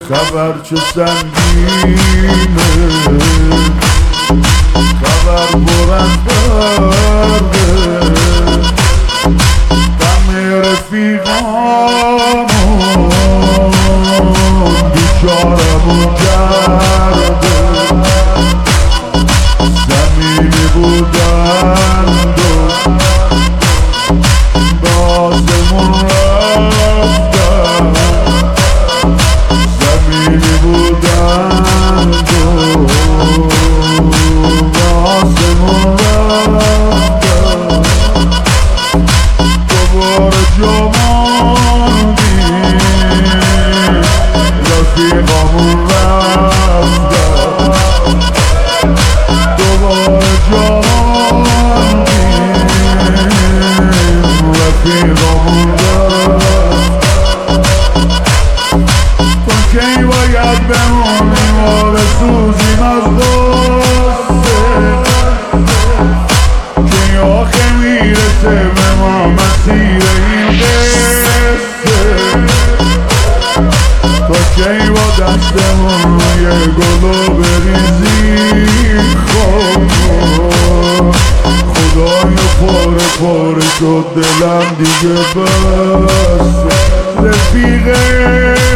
خبر چه سنگینه، خبر پر از درده، غم رفیقامون بیچارمون کرده. زمینی بودند و بازمون رفتن، زمینی بودند و بازمون رفتن. دوباره جا ماندیم، رفیقامون رفتن. دوباره جا ماندیم، رفیقامون رفتن. تا کی باید بمونیم و بسوزیم از غصه، کی آخه میرسه به ما مسیر این قصه. تا کی با دستمون روی گلو بریزیم خب، خدایا پاره پاره شد دلم دیگه بس. رفیقه